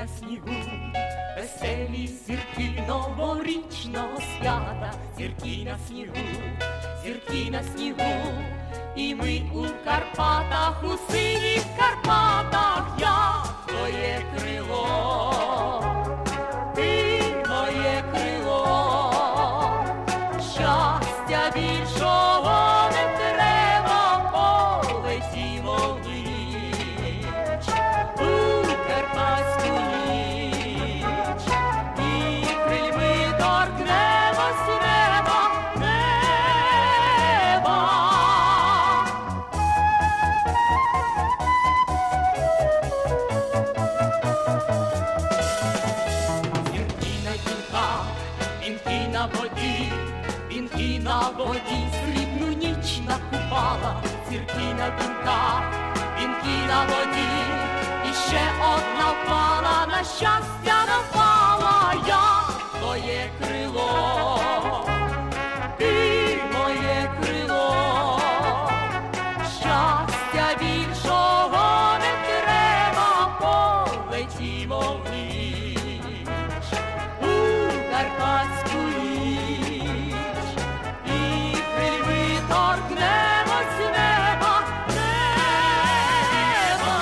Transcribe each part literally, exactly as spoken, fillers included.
на снігу, веселі зірки новорічного свята, зірки на снігу, зірки на снігу, і ми у Карпатах, у синіх Карпатах, я твоє крило, ти моє крило, щастя більшого не треба, полетімо в ніч, у карпатську ніч, і крильми торкнемось неба, неба. Зірки на гілках, вінки на воді, вінки на воді, срібну ніч накупала. Зірки на вінках, вінки на воді, і ще одна впала, на щастя напала. Я твоє крило, ти моє крило, щастя більшого не треба, полетімо в ніч, у карпатську ніч, і крильми торкнемось неба, неба.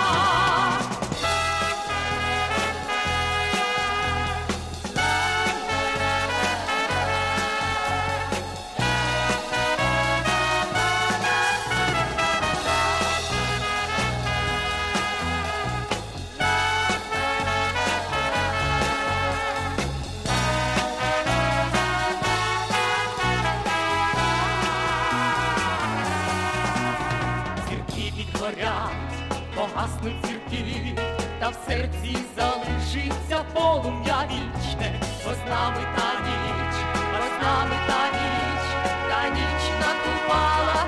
Зірки підгорять, погаснуть зірки, та в серці залишиться полум'я вічне, бо з нами та ніч, бо з нами та ніч, та ніч накупала